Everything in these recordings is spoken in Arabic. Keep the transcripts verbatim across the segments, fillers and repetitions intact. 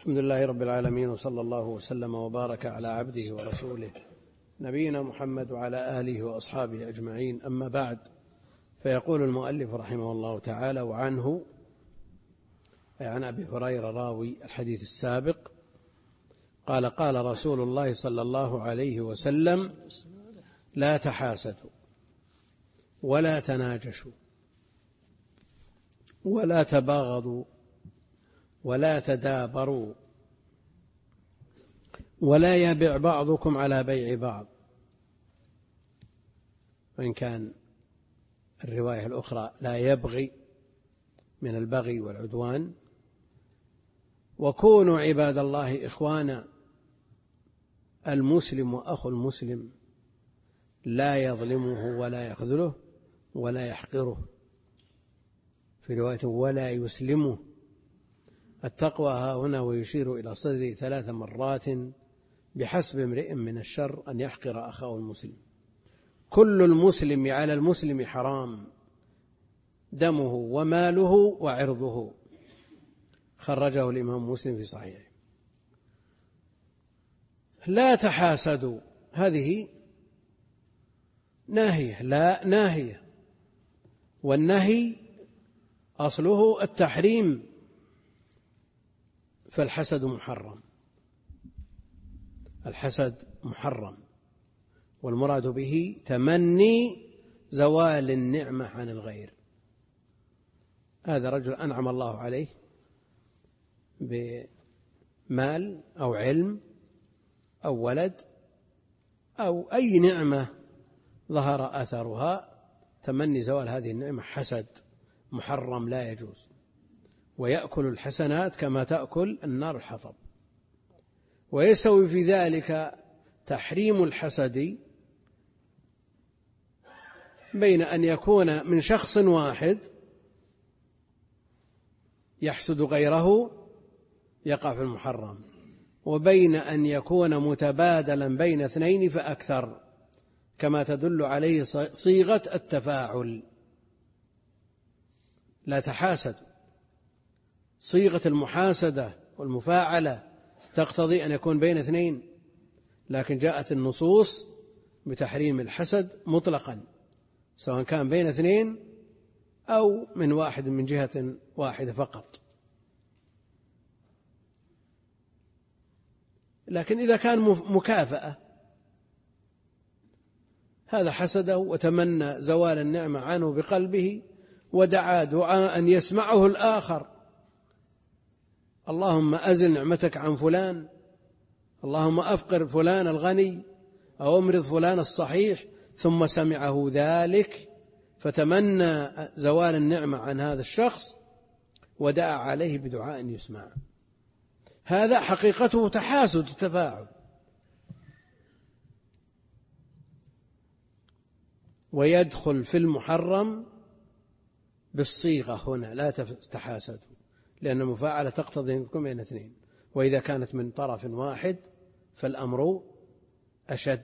الحمد لله رب العالمين، وصلى الله وسلم وبارك على عبده ورسوله نبينا محمد وعلى آله وأصحابه أجمعين. أما بعد، فيقول المؤلف رحمه الله تعالى: وعنه أي عن أبي هريرة راوي الحديث السابق قال: قال رسول الله صلى الله عليه وسلم: لا تحاسدوا ولا تناجشوا ولا تباغضوا ولا تدابروا ولا يبع بعضكم على بيع بعض. وإن كان الرواية الأخرى لا يبغي من البغي والعدوان. وكونوا عباد الله إخوانا، المسلم وأخو المسلم لا يظلمه ولا يخذله ولا يحقره، في رواية ولا يسلمه. التقوى ها هنا ويشير إلى صدره ثلاث مرات: بحسب امرئ من الشر أن يحقر أخاه المسلم. كل المسلم على المسلم حرام، دمه وماله وعرضه. خرجه الإمام مسلم في صحيحه. لا تحاسدوا، هذه ناهية، لا ناهية، والنهي أصله التحريم، فالحسد محرم. الحسد محرم، والمراد به تمني زوال النعمة عن الغير. هذا رجل أنعم الله عليه بمال أو علم أو ولد أو أي نعمة ظهر أثرها، تمني زوال هذه النعمة حسد محرم لا يجوز. ويأكل الحسنات كما تأكل النار الحطب. ويستوي في ذلك تحريم الحسد بين أن يكون من شخص واحد يحسد غيره يقع في المحرم، وبين أن يكون متبادلا بين اثنين فأكثر، كما تدل عليه صيغة التفاعل. لا تحاسد، صيغة المحاسدة والمفاعلة تقتضي أن يكون بين اثنين، لكن جاءت النصوص بتحريم الحسد مطلقا، سواء كان بين اثنين أو من واحد من جهة واحدة فقط. لكن إذا كان مكافأة، هذا حسده وتمنى زوال النعمة عنه بقلبه ودعا دعاء يسمعه الآخر: اللهم أزل نعمتك عن فلان، اللهم أفقر فلان الغني، أو أمرض فلان الصحيح، ثم سمعه ذلك فتمنى زوال النعمة عن هذا الشخص ودعا عليه بدعاء يسمع. هذا حقيقته تحاسد تفاعل. ويدخل في المحرم بالصيغة هنا: لا تحاسدوا، لأن المفاعلة تقتضي أن تكون بين اثنين، وإذا كانت من طرف واحد فالأمر أشد.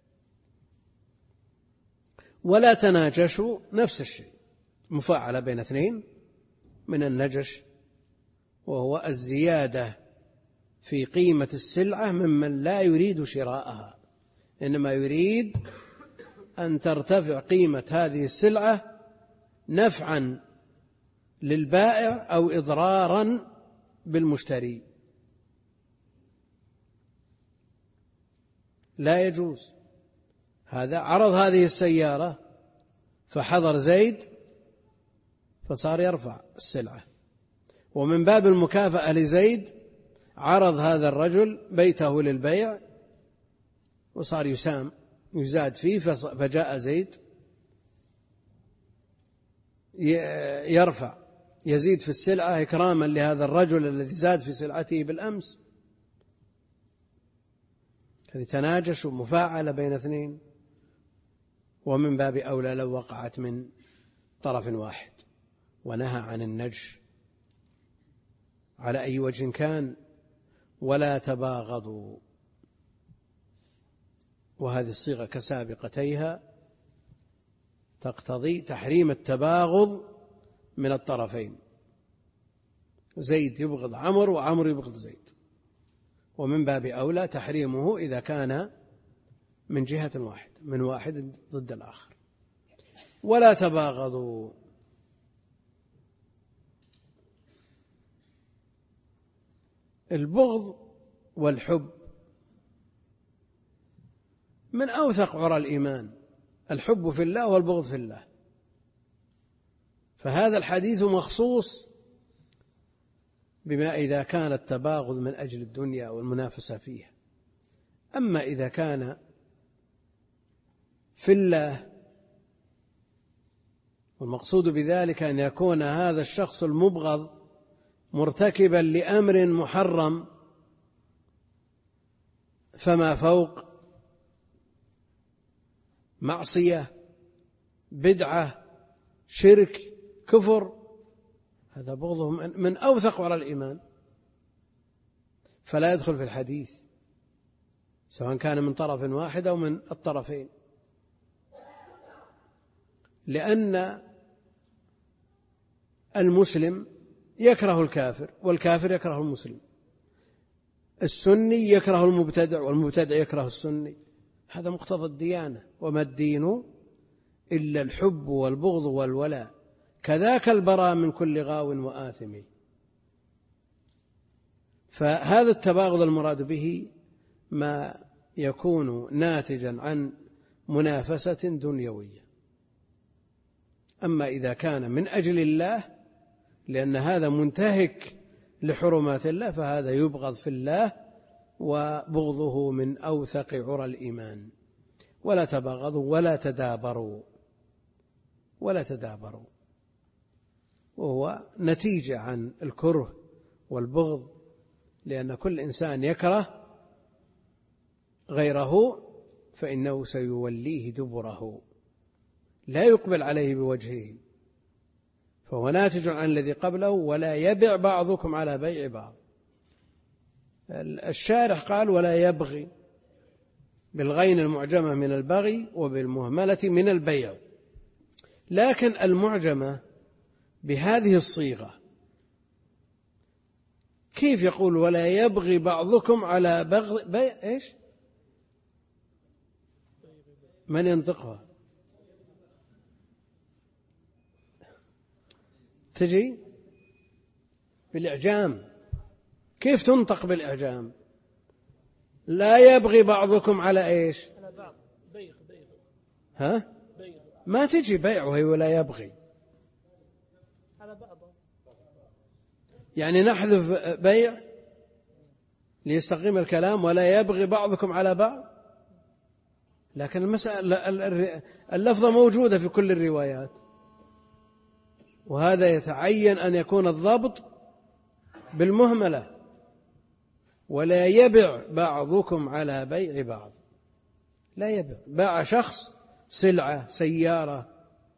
ولا تناجشوا، نفس الشيء، مفاعلة بين اثنين من النجش، وهو الزيادة في قيمة السلعة ممن لا يريد شراءها، إنما يريد أن ترتفع قيمة هذه السلعة نفعا للبائع أو إضرارا بالمشتري. لا يجوز هذا. عرض هذه السيارة فحضر زيد فصار يرفع السلعة، ومن باب المكافأة لزيد عرض هذا الرجل بيته للبيع وصار يسام يزاد فيه، فجاء زيد يرفع يزيد في السلعة إكراما لهذا الرجل الذي زاد في سلعته بالأمس. هذه تناجش ومفاعلة بين اثنين، ومن باب أولى لو وقعت من طرف واحد. ونهى عن النجش على أي وجه كان. ولا تباغضوا، وهذه الصيغة كسابقتيها تقتضي تحريم التباغض من الطرفين. زيد يبغض عمرو وعمرو يبغض زيد، ومن باب أولى تحريمه إذا كان من جهة واحدة، من واحد ضد الآخر. ولا تباغضوا. البغض والحب من أوثق عرى الإيمان، الحب في الله والبغض في الله. فهذا الحديث مخصوص بما إذا كان التباغض من أجل الدنيا والمنافسة فيها. أما إذا كان في الله، والمقصود بذلك أن يكون هذا الشخص المبغض مرتكبا لأمر محرم فما فوق معصية، بدعة، شرك، كفر، هذا بغضه من أوثق عرى الإيمان، فلا يدخل في الحديث سواء كان من طرف واحد أو من الطرفين، لأن المسلم يكره الكافر والكافر يكره المسلم، السني يكره المبتدع والمبتدع يكره السني، هذا مقتضى الديانة. وما الدين إلا الحب والبغض والولاء، كذاك البراء من كل غاو وآثم. فهذا التباغض المراد به ما يكون ناتجا عن منافسة دنيوية. أما إذا كان من أجل الله لأن هذا منتهك لحرمات الله فهذا يبغض في الله، وبغضه من أوثق عرى الإيمان. ولا تباغضوا ولا تدابروا، ولا تدابروا، وهو نتيجة عن الكره والبغض، لأن كل إنسان يكره غيره فإنه سيوليه دبره، لا يقبل عليه بوجهه، فهو ناتج عن الذي قبله. ولا يبع بعضكم على بيع بعض. الشارح قال ولا يبغي بالغين المعجمة من البغي وبالمهملة من البيع، لكن المعجمة بهذه الصيغة كيف يقول ولا يبغي بعضكم على بغي بيع؟ إيش من ينطقها؟ تجي بالإعجام. كيف تنطق بالإعجام؟ لا يبغي بعضكم على إيش؟ ها؟ ما تجي بيع وهي ولا يبغي، يعني نحذف بيع ليستقيم الكلام، ولا يبغي بعضكم على بعض. لكن المسألة اللفظة موجودة في كل الروايات، وهذا يتعين أن يكون الضبط بالمهملة. ولا يبع بعضكم على بيع بعض، لا يبع. باع شخص سلعة سيارة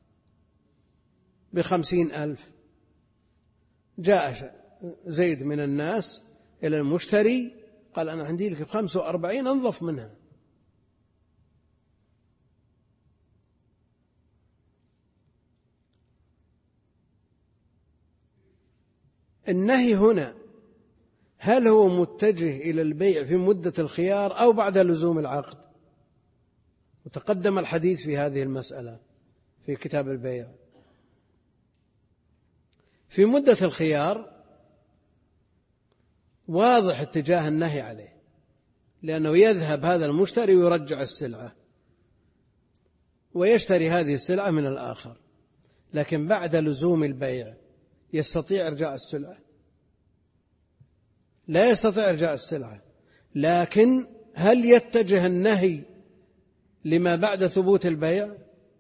بخمسين ألف، جاء زيد من الناس إلى المشتري قال أنا عندي لك بخمسة وأربعين أنظف منها. النهي هنا هل هو متجه إلى البيع في مدة الخيار أو بعد لزوم العقد؟ وتقدم الحديث في هذه المسألة في كتاب البيع. في مدة الخيار واضح اتجاه النهي عليه، لأنه يذهب هذا المشتري ويرجع السلعة ويشتري هذه السلعة من الآخر. لكن بعد لزوم البيع يستطيع إرجاع السلعة؟ لا يستطيع إرجاع السلعة. لكن هل يتجه النهي لما بعد ثبوت البيع؟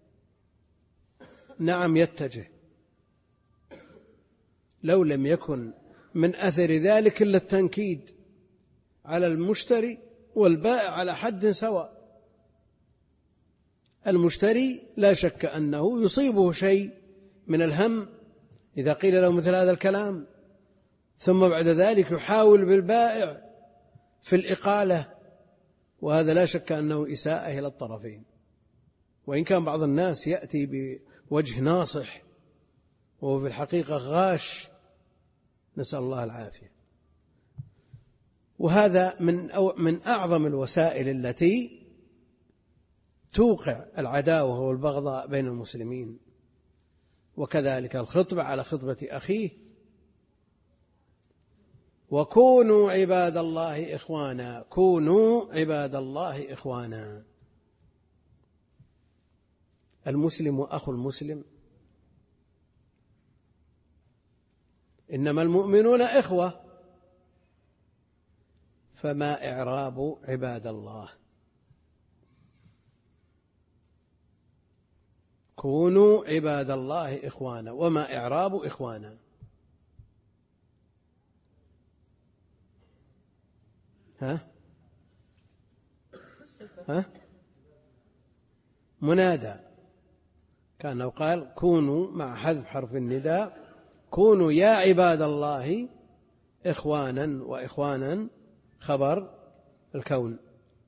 نعم يتجه، لو لم يكن من أثر ذلك إلا التنكيد على المشتري والبائع على حد سواء. المشتري لا شك أنه يصيبه شيء من الهم إذا قيل له مثل هذا الكلام، ثم بعد ذلك يحاول بالبائع في الإقالة، وهذا لا شك أنه إساءة إلى الطرفين. وإن كان بعض الناس يأتي بوجه ناصح وهو في الحقيقة غاش، نسأل الله العافية. وهذا من أو من أعظم الوسائل التي توقع العداوة والبغضاء بين المسلمين. وكذلك الخطبة على خطبة أخيه: وكونوا عباد الله إخوانا، كونوا عباد الله إخوانا. المسلم أخو المسلم، إنما المؤمنون إخوة، فما إعراب عباد الله؟ كونوا عباد الله إخوانا، وما إعراب إخوانا؟ ها ها منادى، كأنه قال كونوا مع حذف حرف النداء، كونوا يا عباد الله إخوانا، وإخوانا خبر الكون.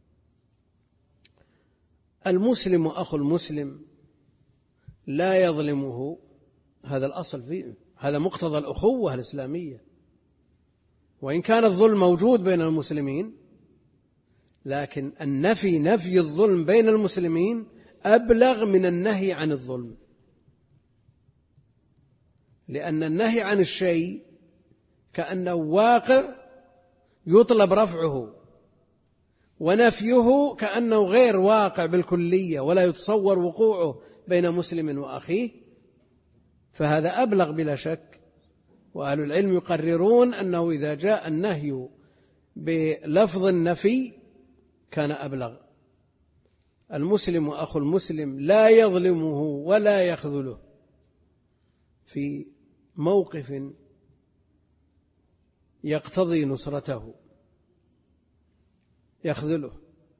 المسلم أخو المسلم لا يظلمه، هذا الأصل فيه، هذا مقتضى الأخوة الإسلامية. وإن كان الظلم موجود بين المسلمين، لكن النفي نفي الظلم بين المسلمين أبلغ من النهي عن الظلم، لأن النهي عن الشيء كأنه واقع يطلب رفعه، ونفيه كأنه غير واقع بالكلية ولا يتصور وقوعه بين مسلم وأخيه، فهذا أبلغ بلا شك. وأهل العلم يقررون أنه إذا جاء النهي بلفظ النفي كان أبلغ. المسلم أخو المسلم لا يظلمه ولا يخذله في موقف يقتضي نصرته، يخذله،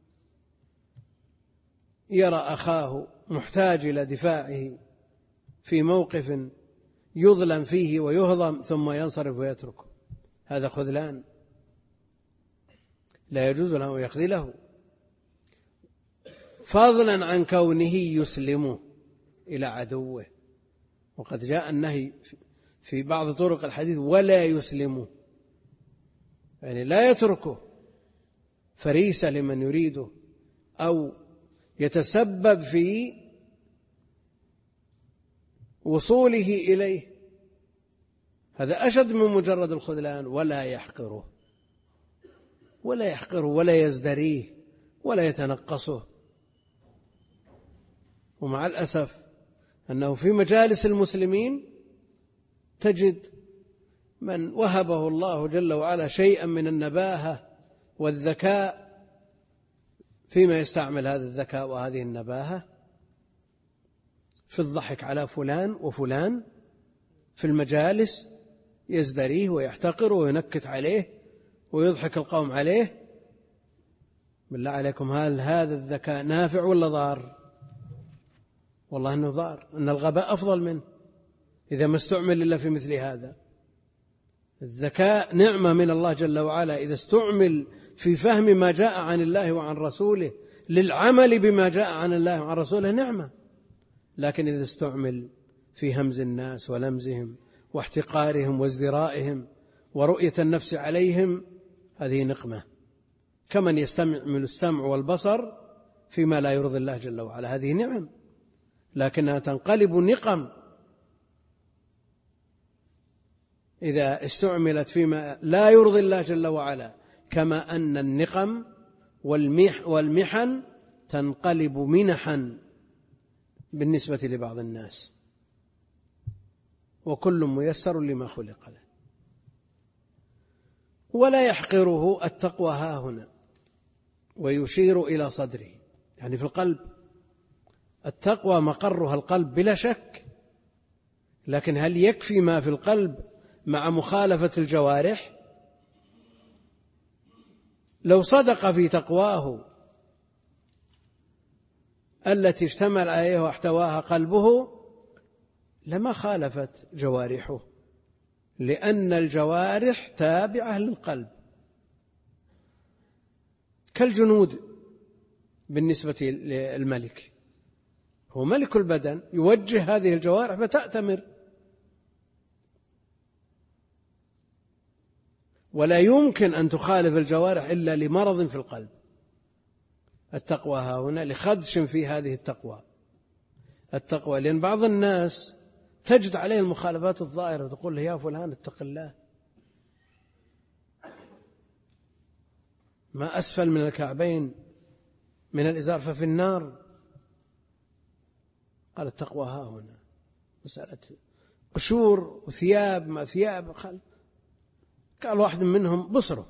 يرى أخاه محتاج إلى دفاعه في موقف يظلم فيه ويهضم ثم ينصرف ويتركه، هذا خذلان، لا يجوز له أن يخذله، فضلا عن كونه يسلمه إلى عدوه. وقد جاء النهي في بعض طرق الحديث ولا يسلمه، يعني لا يتركه فريسة لمن يريده أو يتسبب في وصوله إليه، هذا أشد من مجرد الخذلان. ولا يحقره، ولا يحقره ولا يزدريه ولا يتنقصه. ومع الأسف أنه في مجالس المسلمين تجد من وهبه الله جل وعلا شيئا من النباهة والذكاء فيما يستعمل هذا الذكاء وهذه النباهة في الضحك على فلان وفلان في المجالس، يزدريه ويحتقره وينكت عليه ويضحك القوم عليه. بالله عليكم، هل هذا الذكاء نافع ولا ضار؟ والله أنه ضار، أن الغباء أفضل منه إذا ما استعمل إلا في مثل هذا. الذكاء نعمة من الله جل وعلا إذا استعمل في فهم ما جاء عن الله وعن رسوله للعمل بما جاء عن الله وعن رسوله نعمة، لكن إذا استعمل في همز الناس ولمزهم واحتقارهم وازدرائهم ورؤية النفس عليهم هذه نقمة، كمن يستعمل السمع والبصر فيما لا يرضي الله جل وعلا، هذه نعم لكنها تنقلب نقم إذا استعملت فيما لا يرضي الله جل وعلا، كما أن النقم والمح والمحن تنقلب منحا بالنسبة لبعض الناس، وكل ميسر لما خلق له. ولا يحقره التقوى ها هنا، ويشير إلى صدره، يعني في القلب. التقوى مقرها القلب بلا شك، لكن هل يكفي ما في القلب مع مخالفة الجوارح؟ لو صدق في تقواه التي اشتمل عليها واحتواها قلبه لما خالفت جوارحه، لأن الجوارح تابعة للقلب كالجنود بالنسبة للملك، هو ملك البدن يوجه هذه الجوارح فتأتمر. ولا يمكن أن تخالف الجوارح إلا لمرض في القلب. التقوى ها هنا لخدش في هذه التقوى التقوى لأن بعض الناس تجد عليه المخالفات الظاهرة وتقول له يا فلان اتق الله، ما أسفل من الكعبين من الإزار ففي النار. قال التقوى ها هنا مسألة قشور وثياب ما ثياب. قال واحد منهم بصره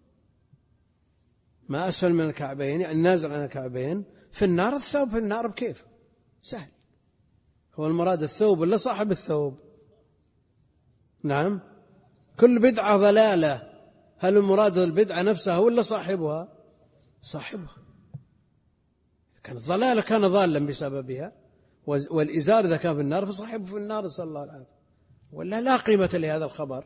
ما أسفل من الكعبين يعني نازل عن الكعبين في النار. الثوب في النار بكيف سهل، هو المراد الثوب ولا صاحب الثوب؟ نعم، كل بدعة ضلالة. هل المراد البدعة نفسها ولا صاحبها؟ صاحبها. كانت ضلالة كان ضالا بسببها، والإزار إذا كان في النار فصاحبه في النار صلى الله عليه وسلم، ولا لا قيمة لهذا الخبر.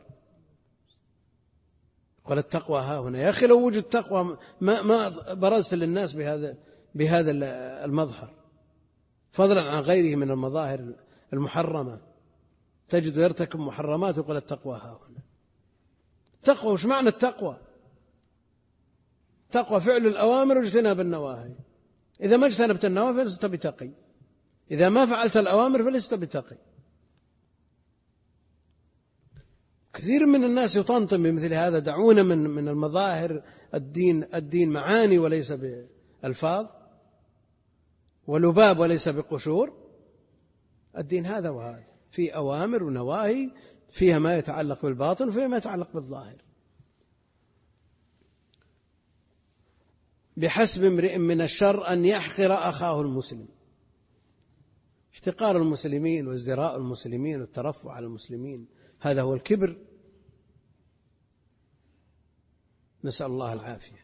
قال التقوى ها هنا. يا أخي لو وجد تقوى ما ما برزت للناس بهذا بهذا المظهر، فضلا عن غيره من المظاهر المحرمة. تجد يرتكب محرمات ويقول التقوى ها هنا. التقوى وش معنى التقوى؟ تقوى فعل الأوامر واجتناب النواهي. إذا ما اجتنبت النواهي فلست بتقي، إذا ما فعلت الأوامر فلست بتقي. كثير من الناس يطنطن بمثل هذا. دعونا من من المظاهر الدين. الدين معاني وليس بألفاظ، ولباب وليس بقشور. الدين هذا وهذا، في أوامر ونواهي، فيها ما يتعلق بالباطن وفيها ما يتعلق بالظاهر. بحسب امرئ من الشر أن يحقر أخاه المسلم. احتقار المسلمين وازدراء المسلمين والترفع على المسلمين هذا هو الكبر، نسأل الله العافية.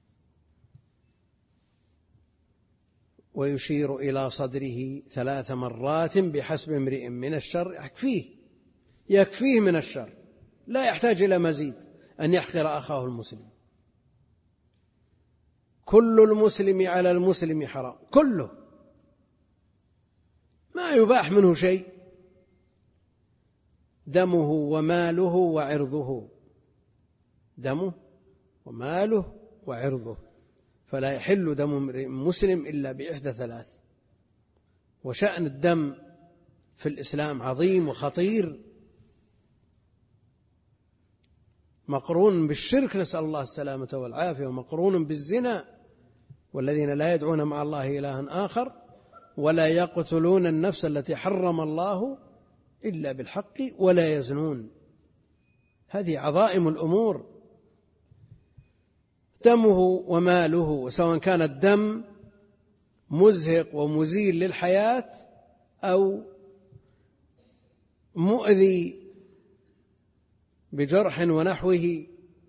ويشير إلى صدره ثلاث مرات بحسب امرئ من الشر. يكفيه يكفيه من الشر، لا يحتاج إلى مزيد أن يحقر أخاه المسلم. كل المسلم على المسلم حرام، كله، ما يباح منه شيء. دمه وماله وعرضه، دمه وماله وعرضه، فلا يحل دم امرئ مسلم إلا بإحدى ثلاث. وشأن الدم في الإسلام عظيم وخطير، مقرون بالشرك نسأل الله السلامة والعافية، ومقرون بالزنا، والذين لا يدعون مع الله إلها آخر ولا يقتلون النفس التي حرم الله إلا بالحق ولا يزنون. هذه عظائم الأمور. دمه وماله، سواء كان الدم مزهق ومزيل للحياة أو مؤذي بجرح ونحوه.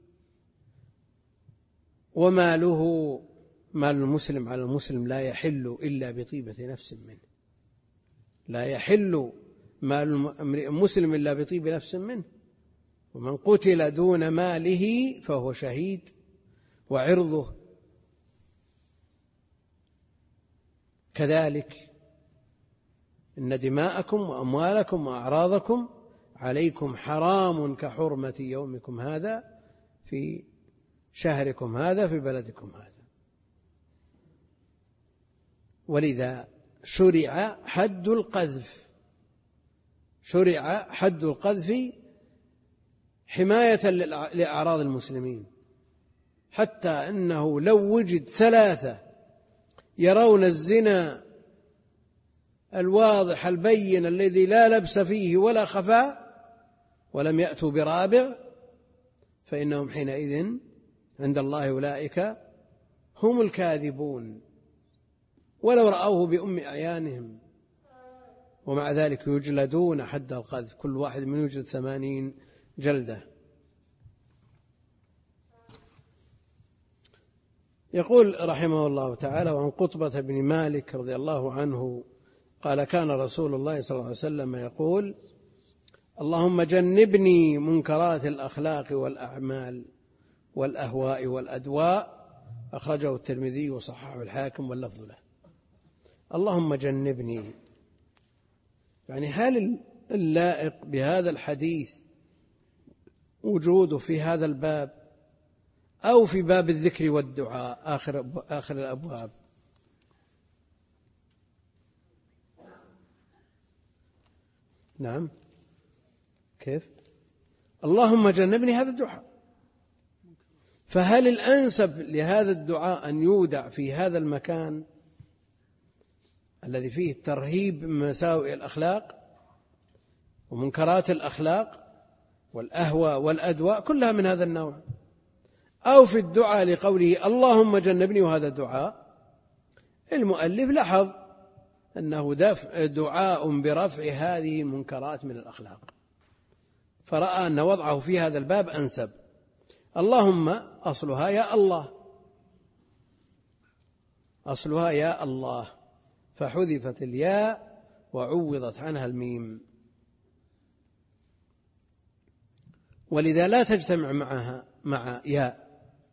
وماله، مال المسلم على المسلم لا يحل إلا بطيبة نفس منه، لا يحل مال المسلم إلا بطيب نفس منه. ومن قتل دون ماله فهو شهيد. وعرضه كذلك، إن دماءكم وأموالكم وأعراضكم عليكم حرام كحرمة يومكم هذا في شهركم هذا في بلدكم هذا. ولذا شرع حد القذف، شرع حد القذف حماية لأعراض المسلمين، حتى أنه لو وجد ثلاثة يرون الزنا الواضح البين الذي لا لبس فيه ولا خفاء ولم يأتوا برابع، فإنهم حينئذ عند الله أولئك هم الكاذبون، ولو رأوه بأم أعيانهم. ومع ذلك يجلدون حد القذف، كل واحد من يجلد ثمانين جلدة. يقول رحمه الله تعالى: وعن قطبة بن مالك رضي الله عنه قال: كان رسول الله صلى الله عليه وسلم يقول: اللهم جنبني منكرات الأخلاق والأعمال والأهواء والأدواء. أخرجه الترمذي وصححه الحاكم واللفظ له. اللهم جنبني، يعني هل اللائق بهذا الحديث وجوده في هذا الباب أو في باب الذكر والدعاء آخر, آخر الأبواب. نعم كيف؟ اللهم جنبني هذا الدعاء. فهل الأنسب لهذا الدعاء أن يودع في هذا المكان الذي فيه الترهيب من مساوئ الأخلاق ومنكرات الأخلاق والأهواء والأدواء كلها من هذا النوع، أو في الدعاء لقوله اللهم جنبني وهذا الدعاء؟ المؤلف لاحظ أنه دعاء برفع هذه المنكرات من الأخلاق، فرأى أن وضعه في هذا الباب أنسب. اللهم أصلها يا الله، أصلها يا الله، فحذفت الياء وعوضت عنها الميم، ولذا لا تجتمع معها مع ياء،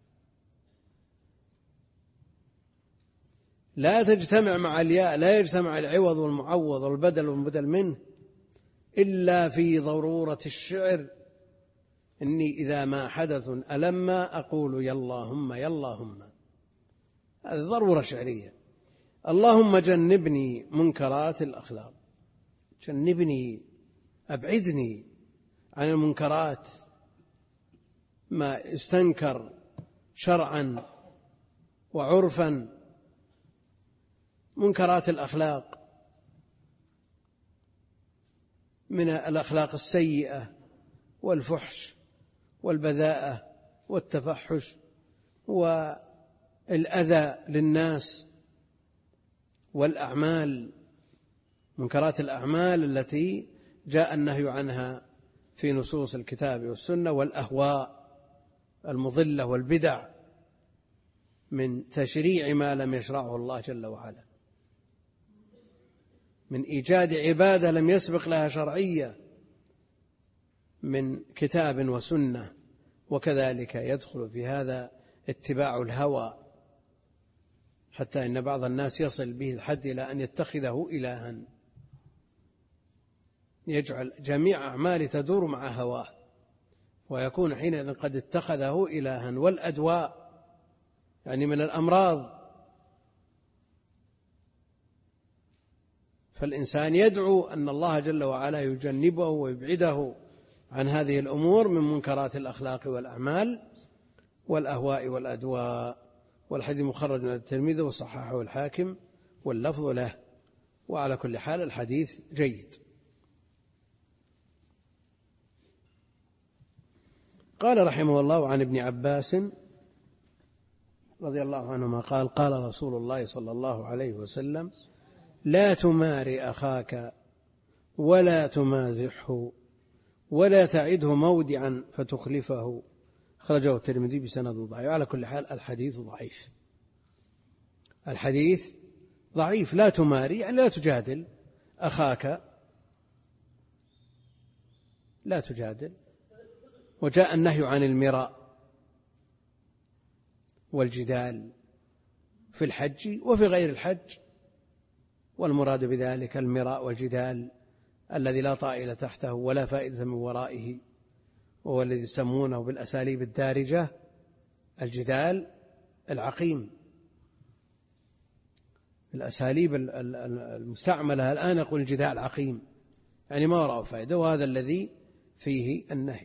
لا تجتمع مع الياء، لا يجتمع العوض والمعوض والبدل والمبدل منه إلا في ضرورة الشعر. إني إذا ما حدث ألما أقول يا اللهم يا اللهم، هذه ضرورة شعرية. اللهم جنبني منكرات الأخلاق، جنبني أبعدني عن المنكرات، ما يستنكر شرعا وعرفا، منكرات الأخلاق من الأخلاق السيئة والفحش والبذاءة والتفحش والأذى للناس والأعمال، منكرات الأعمال التي جاء النهي عنها في نصوص الكتاب والسنة، والأهواء المضلة والبدع من تشريع ما لم يشرعه الله جل وعلا، من إيجاد عبادة لم يسبق لها شرعية من كتاب وسنة. وكذلك يدخل في هذا اتباع الهوى، حتى إن بعض الناس يصل به الحد إلى أن يتخذه إلها، يجعل جميع أعماله تدور مع هواه، ويكون حينئذ قد اتخذه إلها. والأدواء يعني من الأمراض، فالإنسان يدعو أن الله جل وعلا يجنبه ويبعده عن هذه الأمور من منكرات الأخلاق والأعمال والأهواء والأدواء. والحديث مخرج من الترمذي وصححه الحاكم واللفظ له. وعلى كل حال الحديث جيد. قال رحمه الله عن ابن عباس رضي الله عنهما قال قال رسول الله صلى الله عليه وسلم لا تماري أخاك ولا تمازحه ولا تعده مودعا فتخلفه، خرجه الترمذي بسند ضعيف. على كل حال الحديث ضعيف، الحديث ضعيف. لا تماري يعني لا تجادل أخاك، لا تجادل. وجاء النهي عن المراء والجدال في الحج وفي غير الحج، والمراد بذلك المراء والجدال الذي لا طائل تحته ولا فائدة من ورائه، وهو الذي يسمونه بالأساليب الدارجة الجدال العقيم. الأساليب المستعملة الآن يقول الجدال عقيم، يعني ما وراءه فائدة، وهذا الذي فيه النهي.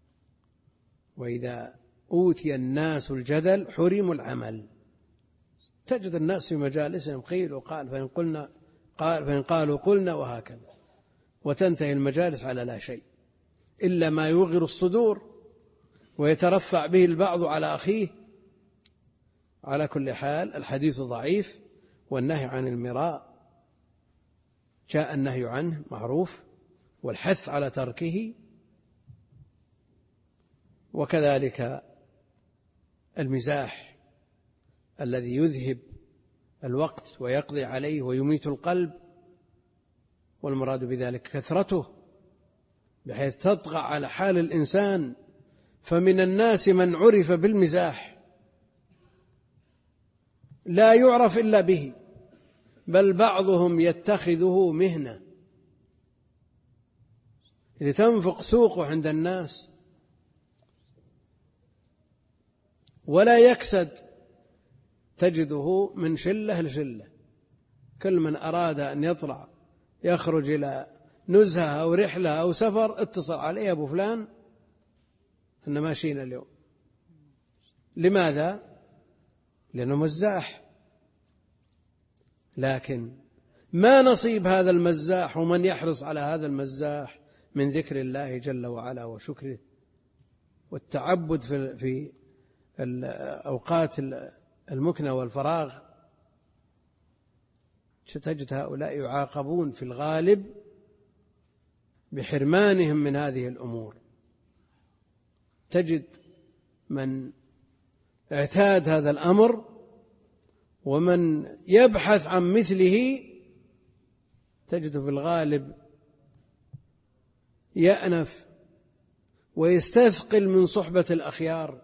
وإذا أوتي الناس الجدل حرموا العمل. تجد الناس في مجالسهم قيل وقال، فإن قلنا قال فإن قالوا قلنا، وهكذا، وتنتهي المجالس على لا شيء إلا ما يوغر الصدور ويترفع به البعض على أخيه. على كل حال الحديث ضعيف. والنهي عن المراء جاء النهي عنه معروف والحث على تركه، وكذلك المزاح الذي يذهب الوقت ويقضي عليه ويميت القلب، والمراد بذلك كثرته بحيث تطغى على حال الإنسان. فمن الناس من عرف بالمزاح لا يعرف إلا به، بل بعضهم يتخذه مهنة لتنفق سوقه عند الناس. ولا يكسد، تجده من شلة لشلة، كل من أراد أن يطلع يخرج إلى نزهة أو رحلة أو سفر اتصل عليه أبو فلان إحنا ماشيين اليوم. لماذا؟ لأنه مزاح. لكن ما نصيب هذا المزاح ومن يحرص على هذا المزاح من ذكر الله جل وعلا وشكره والتعبد في في الأوقات المكنة والفراغ. ستجد هؤلاء يعاقبون في الغالب بحرمانهم من هذه الأمور. تجد من اعتاد هذا الأمر ومن يبحث عن مثله تجد في الغالب يأنف ويستثقل من صحبة الأخيار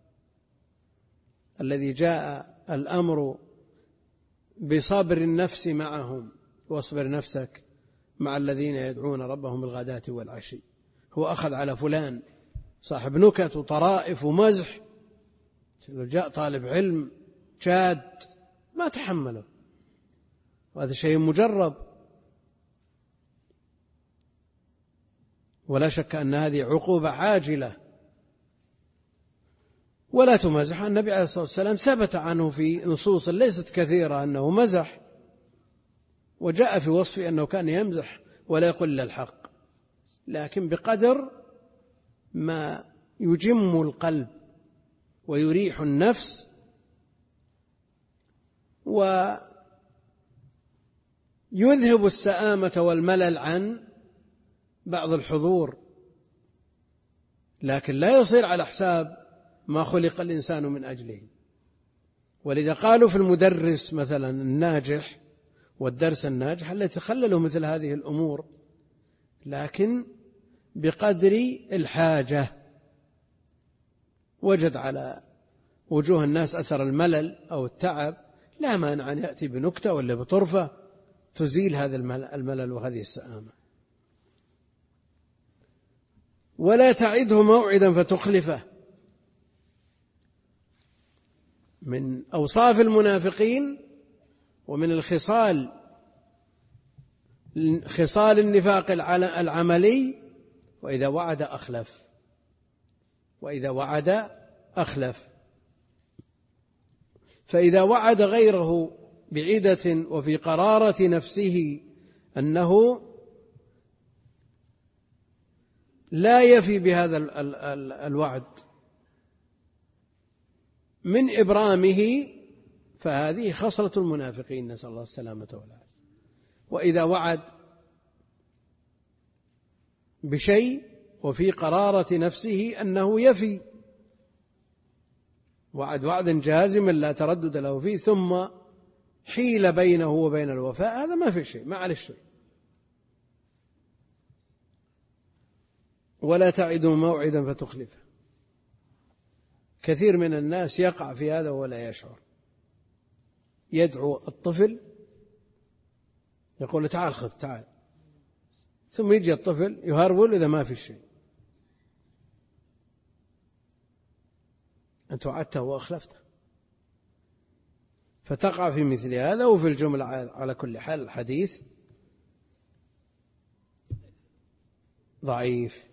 الذي جاء الأمر بصبر النفس معهم. واصبر نفسك مع الذين يدعون ربهم بالغداة والعشي. هو أخذ على فلان صاحب نكت وطرائف ومزح، جاء طالب علم جاد ما تحمله، وهذا شيء مجرب. ولا شك أن هذه عقوبة عاجلة ولا تمزح. النبي عليه الصلاة والسلام ثبت عنه في نصوص ليست كثيرة أنه مزح، وجاء في وصفه أنه كان يمزح ولا يقول إلا الحق، لكن بقدر ما يجم القلب ويريح النفس ويذهب السآمة والملل عن بعض الحضور، لكن لا يصير على حساب ما خلق الإنسان من أجله. ولذا قالوا في المدرس مثلا الناجح والدرس الناجح التي تخلله مثل هذه الأمور، لكن بقدر الحاجة. وجد على وجوه الناس أثر الملل أو التعب، لا مانع أن يأتي بنكتة ولا بطرفة تزيل هذا الملل وهذه السآمة. ولا تعده موعدا فتخلفه. من أوصاف المنافقين ومن الخصال خصال النفاق العملي وإذا وعد أخلف، وإذا وعد أخلف. فإذا وعد غيره بعيدة وفي قرارة نفسه أنه لا يفي بهذا الوعد من إبرامه، فهذه خصلة المنافقين، نسأل الله السلامة والعافية. وإذا وعد بشيء وفي قرارة نفسه أنه يفي، وعد وعدا جازما لا تردد له فيه، ثم حيل بينه وبين الوفاء، هذا ما في شيء، ما عليه شيء. ولا تعدوا موعدا فتخلفه. كثير من الناس يقع في هذا ولا يشعر. يدعو الطفل يقول تعال خذ تعال، ثم يجي الطفل يهرول إذا ما في شيء. أنت وعدته وأخلفته. فتقع في مثل هذا. وفي الجملة على كل حال الحديث ضعيف.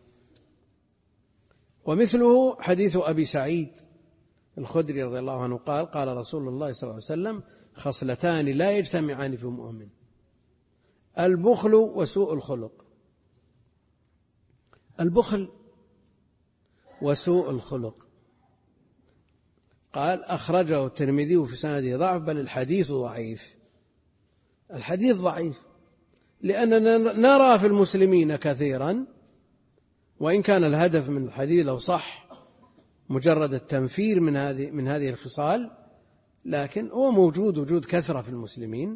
ومثله حديث أبي سعيد الخدري رضي الله عنه قال قال رسول الله صلى الله عليه وسلم خصلتان لا يجتمعان في مؤمن: البخل وسوء الخلق. البخل وسوء الخلق، قال أخرجه الترمذي في سنده ضعف، بل الحديث ضعيف. الحديث ضعيف لأننا نرى في المسلمين كثيرا، وإن كان الهدف من الحديث لو صح مجرد التنفير من هذه من هذه الخصال، لكن هو موجود وجود كثرة في المسلمين،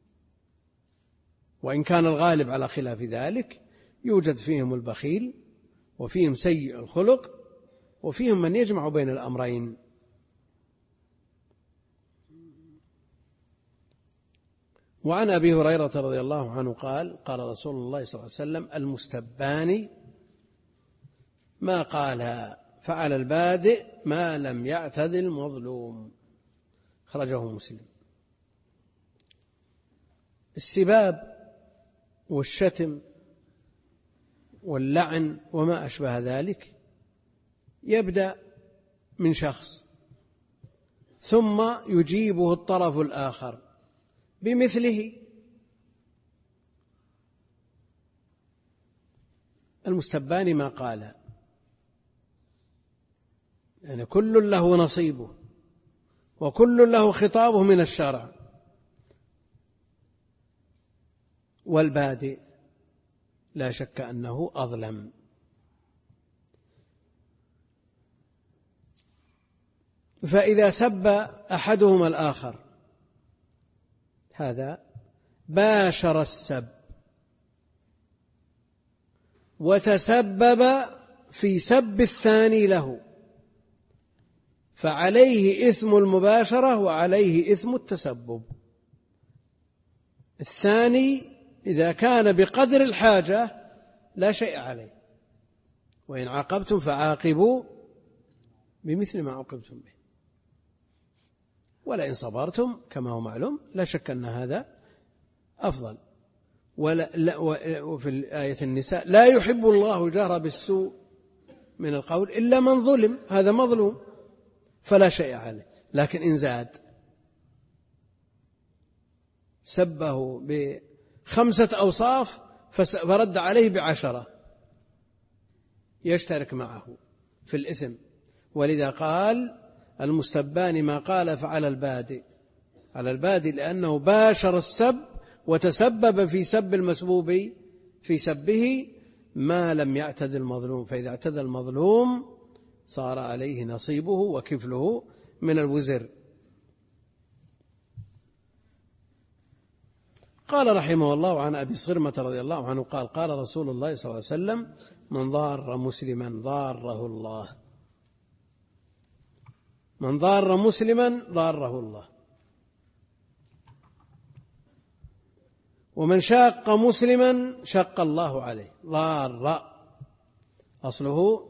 وإن كان الغالب على خلاف ذلك. يوجد فيهم البخيل، وفيهم سيء الخلق، وفيهم من يجمع بين الأمرين. وعن أبي هريرة رضي الله عنه قال قال رسول الله صلى الله عليه وسلم: المستبان ما قال فعلى البادئ ما لم يعتد المظلوم. خرجه مسلم. السباب والشتم واللعن وما أشبه ذلك يبدأ من شخص ثم يجيبه الطرف الآخر بمثله. المستبان ما قال، يعني كل له نصيبه وكل له خطابه من الشرع، والبادئ لا شك أنه أظلم. فإذا سب أحدهما الآخر هذا باشر السب وتسبب في سب الثاني له، فعليه إثم المباشرة وعليه إثم التسبب. الثاني إذا كان بقدر الحاجة لا شيء عليه، وإن عاقبتم فعاقبوا بمثل ما عوقبتم به، ولئن صبرتم كما هو معلوم لا شك أن هذا أفضل. ولا لا وفي الآية النساء لا يحب الله الجهر بالسوء من القول إلا من ظلم، هذا مظلوم فلا شيء عليه. لكن إن زاد سبه بخمسة أوصاف فرد عليه بعشرة يشترك معه في الإثم. ولذا قال المستبان ما قال فعلى البادئ، على البادئ لأنه باشر السب وتسبب في سب المسبوب في سبه ما لم يعتد المظلوم، فإذا اعتدى المظلوم صار عليه نصيبه وكفله من الوزر. قال رحمه الله عن أبي صرمة رضي الله عنه قال قال رسول الله صلى الله عليه وسلم من ضار مسلما ضاره الله، من ضار مسلما ضاره الله، ومن شاق مسلما شق الله عليه. ضار أصله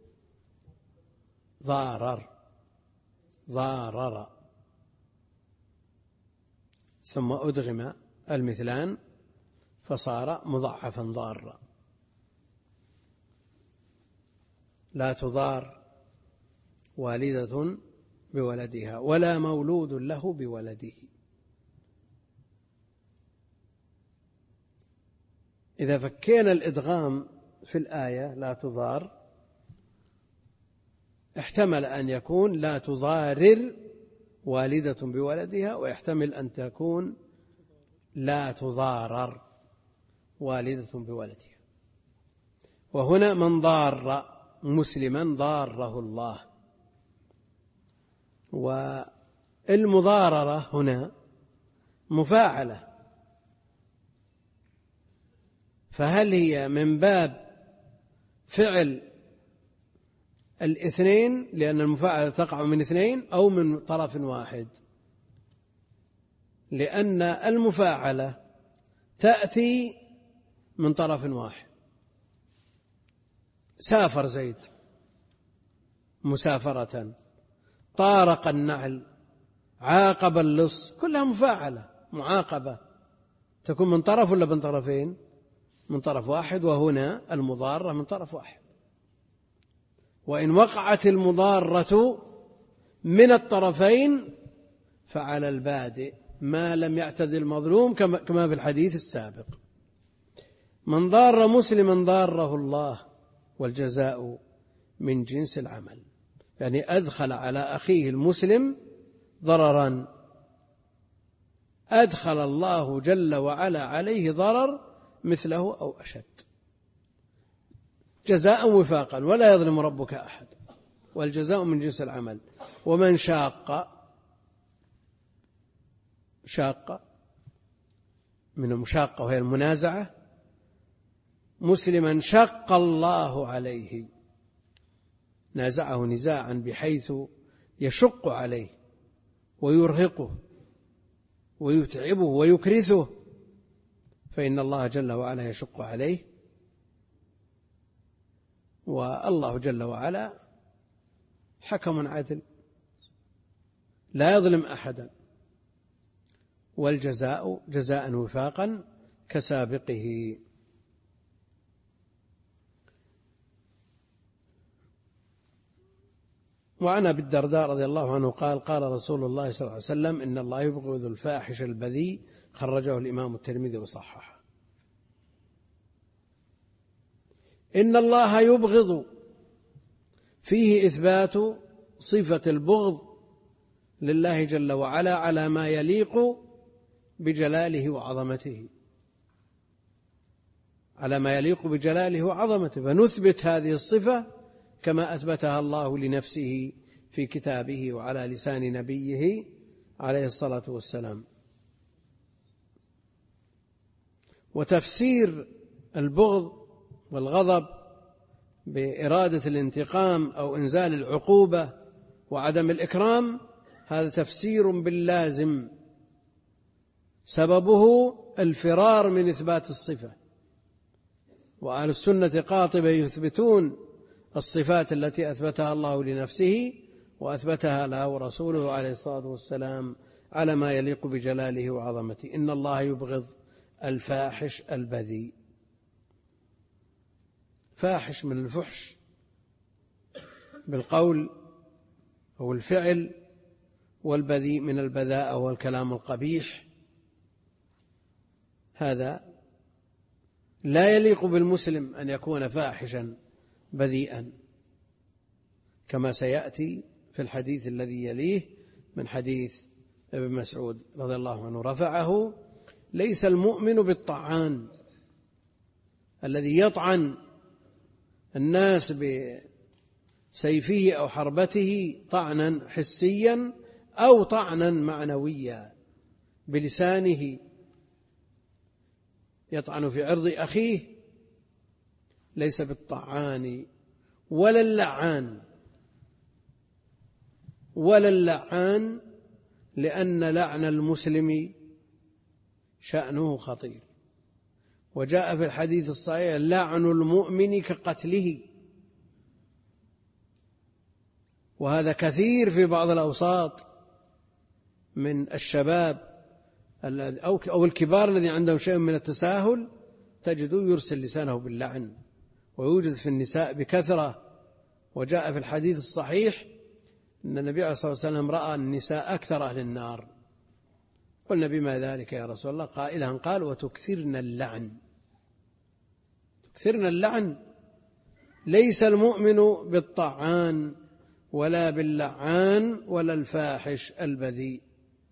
ضارر ضارر ثم أدغم المثلان فصار مضاعفا ضارا. لا تضار والدة بولدها ولا مولود له بولده. إذا فكينا الإدغام في الآية لا تضار احتمل أن يكون لا تضارر والدة بولدها، ويحتمل أن تكون لا تضارر والدة بولدها. وهنا من ضار مسلما ضاره الله. والمضاررة هنا مفاعلة، فهل هي من باب فعل الاثنين لأن المفاعلة تقع من اثنين أو من طرف واحد؟ لأن المفاعلة تأتي من طرف واحد. سافر زيد مسافرة، طارق النعل، عاقب اللص، كلها مفاعلة معاقبة، تكون من طرف ولا من طرفين؟ من طرف واحد. وهنا المضارة من طرف واحد. وإن وقعت المضارة من الطرفين فعلى البادئ ما لم يعتد المظلوم كما في الحديث السابق. من ضار مسلما ضاره الله والجزاء من جنس العمل، يعني أدخل على أخيه المسلم ضررا أدخل الله جل وعلا عليه ضرر مثله أو أشد، جزاء وفاقا ولا يظلم ربك أحد، والجزاء من جنس العمل. ومن شاق شاق من المشاقة وهي المنازعة مسلما شق الله عليه، نازعه نزاعا بحيث يشق عليه ويرهقه ويتعبه ويكرثه، فإن الله جل وعلا يشق عليه، والله جل وعلا حكم عدل لا يظلم أحدا، والجزاء جزاء وفاقا كسابقه. وعن أبي الدرداء رضي الله عنه قال قال رسول الله صلى الله عليه وسلم إن الله يبغض الفاحش البذيء، خرجه الإمام الترمذي وصححه. إن الله يبغض فيه إثبات صفة البغض لله جل وعلا على ما يليق بجلاله وعظمته، على ما يليق بجلاله وعظمته، فنثبت هذه الصفة كما أثبتها الله لنفسه في كتابه وعلى لسان نبيه عليه الصلاة والسلام. وتفسير البغض والغضب بإرادة الانتقام أو إنزال العقوبة وعدم الإكرام، هذا تفسير باللازم سببه الفرار من إثبات الصفة. وأهل السنة قاطبة يثبتون الصفات التي أثبتها الله لنفسه وأثبتها له رسوله عليه الصلاة والسلام على ما يليق بجلاله وعظمته. إن الله يبغض الفاحش البذيء. فاحش من الفحش بالقول أو الفعل، والبذيء من البذاء والكلام القبيح. هذا لا يليق بالمسلم أن يكون فاحشا بذيئا، كما سيأتي في الحديث الذي يليه من حديث ابن مسعود رضي الله عنه رفعه: ليس المؤمن بالطعان الذي يطعن الناس بسيفه أو حربته طعنا حسيا أو طعنا معنويا بلسانه، يطعن في عرض أخيه، ليس بالطعان ولا اللعان ولا اللعان لأن لعن المسلم شأنه خطير. وجاء في الحديث الصحيح: لعن المؤمن كقتله. وهذا كثير في بعض الأوساط من الشباب أو الكبار الذي عندهم شيء من التساهل، تجده يرسل لسانه باللعن. ويوجد في النساء بكثرة. وجاء في الحديث الصحيح أن النبي عليه الصلاة والسلام رأى النساء أكثر أهل النار. قلنا: بما ذلك يا رسول الله؟ قائلها قال: وتكثرن اللعن. تكثرن اللعن. ليس المؤمن بالطعان ولا باللعان ولا الفاحش البذيء.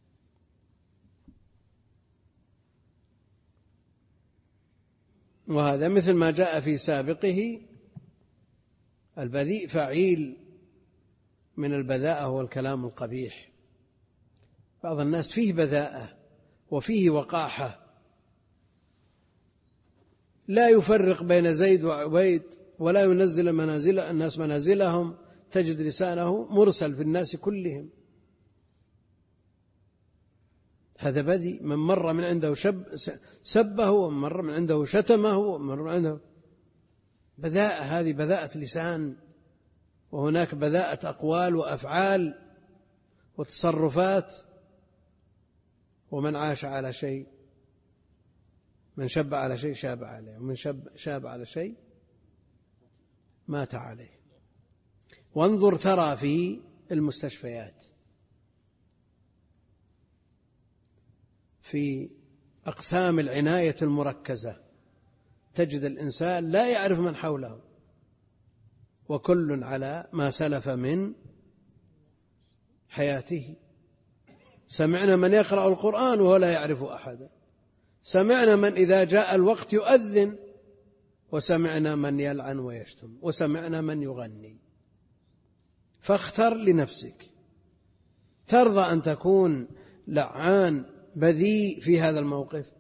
وهذا مثل ما جاء في سابقه: البذيء فعيل من البذاءة والكلام القبيح. بعض الناس فيه بذاءة وفيه وقاحة، لا يفرق بين زيد وعبيد ولا ينزل منازل الناس منازلهم، تجد لسانه مرسل في الناس كلهم. هذا بذيء. من مر من عنده شب سبه، ومن مر من عنده شتمه، ومن مر من عنده بذاءة. هذه بذاءة لسان. وهناك بذاءة أقوال وأفعال وتصرفات. ومن عاش على شيء، من شب على شيء شاب عليه، ومن شب شاب على شيء مات عليه. وانظر ترى في المستشفيات في أقسام العناية المركزة تجد الإنسان لا يعرف من حوله، وكل على ما سلف من حياته. سمعنا من يقرأ القرآن وهو لا يعرف أحدا، سمعنا من إذا جاء الوقت يؤذن، وسمعنا من يلعن ويشتم، وسمعنا من يغني. فاختر لنفسك. ترضى أن تكون لعان بذيء في هذا الموقف؟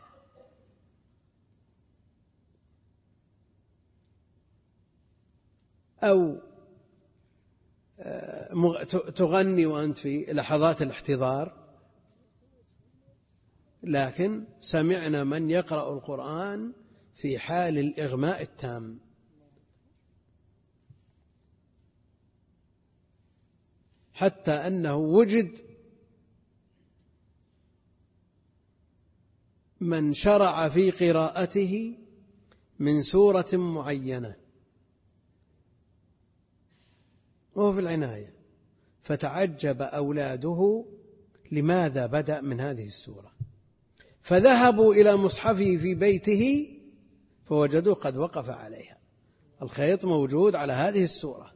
أو تغني وأنت في لحظات الاحتضار؟ لكن سمعنا من يقرأ القرآن في حال الإغماء التام. حتى أنه وجد من شرع في قراءته من سورة معينة وهو في العناية، فتعجب أولاده لماذا بدأ من هذه السورة، فذهبوا إلى مصحفه في بيته فوجدوه قد وقف عليها، الخيط موجود على هذه السورة.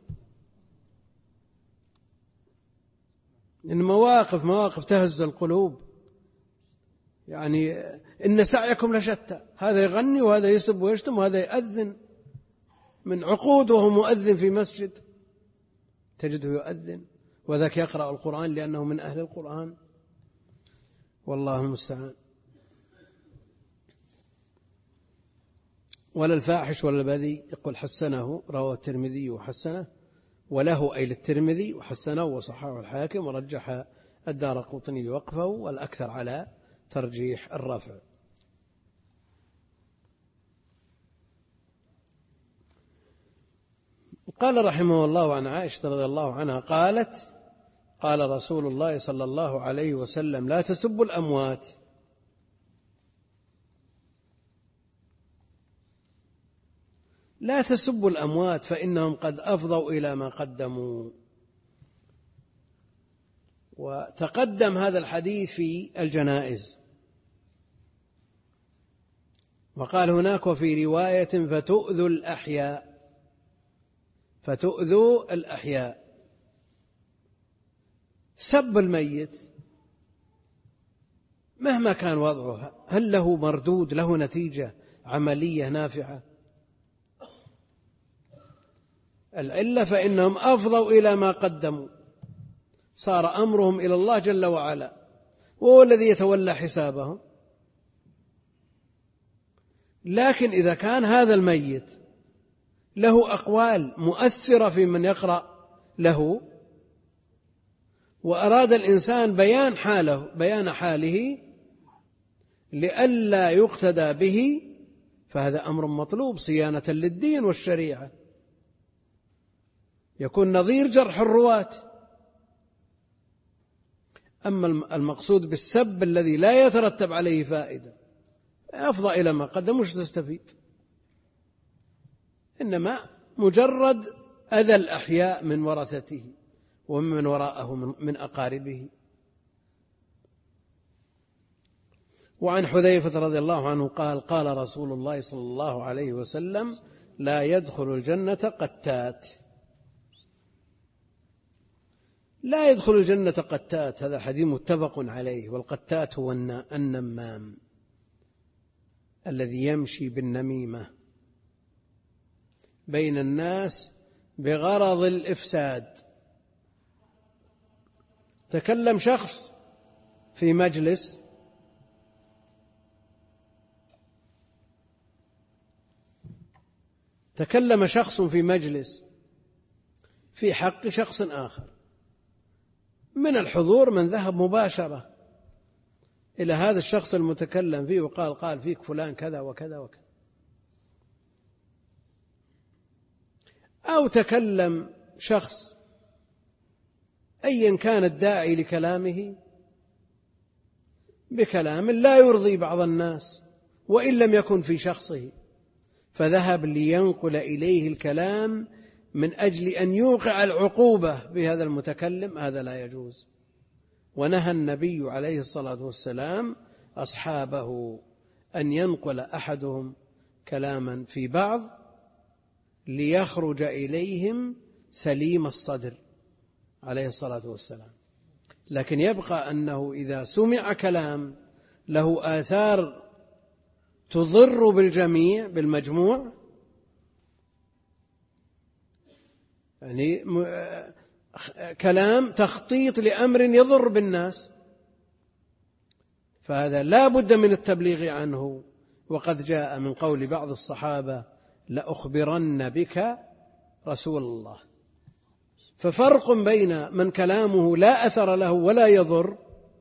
إن مواقف مواقف تهز القلوب، يعني إن سعيكم لشتى، هذا يغني وهذا يسب ويشتم وهذا يؤذن، من عقود وهو مؤذن في مسجد تجده يؤذن، وذاك يقرأ القرآن لأنه من أهل القرآن، والله المستعان. ولا الفاحش ولا البذيء، يقول حسنه، رواه الترمذي وحسنه، وله أي للترمذي وحسنه وصححه الحاكم ورجح الدارقطني وقفه، والأكثر على ترجيح الرفع. قال رحمه الله عن عائشة رضي الله عنها قالت: قال رسول الله صلى الله عليه وسلم: لا تسبوا الأموات، لا تسبوا الأموات فإنهم قد أفضوا إلى ما قدموا. وتقدم هذا الحديث في الجنائز، وقال هناك وفي رواية: فتؤذوا الأحياء، فتؤذوا الأحياء. سب الميت مهما كان وضعه هل له مردود، له نتيجة عملية نافعة؟ العلة فإنهم أفضوا إلى ما قدموا، صار أمرهم إلى الله جل وعلا، وهو الذي يتولى حسابهم. لكن إذا كان هذا الميت له أقوال مؤثرة في من يقرأ له، وأراد الإنسان بيان حاله بيان حاله لئلا يقتدى به، فهذا أمر مطلوب صيانة للدين والشريعة، يكون نظير جرح الرواة. أما المقصود بالسب الذي لا يترتب عليه فائدة، أفضى إلى ما قدم، وش تستفيد؟ إنما مجرد أذى الأحياء من ورثته ومن وراءه من أقاربه. وعن حذيفة رضي الله عنه قال: قال رسول الله صلى الله عليه وسلم: لا يدخل الجنة قتات. لا يدخل الجنة قتات، هذا حديث متفق عليه. والقتات هو النمام الذي يمشي بالنميمة بين الناس بغرض الإفساد. تكلم شخص في مجلس تكلم شخص في مجلس في حق شخص آخر، من الحضور من ذهب مباشرة إلى هذا الشخص المتكلم فيه وقال: قال فيك فلان كذا وكذا وكذا. أو تكلم شخص أيا كان الداعي لكلامه بكلام لا يرضي بعض الناس وإن لم يكن في شخصه، فذهب لينقل إليه الكلام من أجل أن يوقع العقوبة بهذا المتكلم، هذا لا يجوز. ونهى النبي عليه الصلاة والسلام أصحابه أن ينقل أحدهم كلاما في بعض ليخرج إليهم سليم الصدر عليه الصلاة والسلام. لكن يبقى أنه إذا سمع كلام له آثار تضر بالجميع بالمجموع، يعني كلام تخطيط لأمر يضر بالناس، فهذا لا بد من التبليغ عنه. وقد جاء من قول بعض الصحابة: لأخبرن بك رسول الله. ففرق بين من كلامه لا أثر له ولا يضر،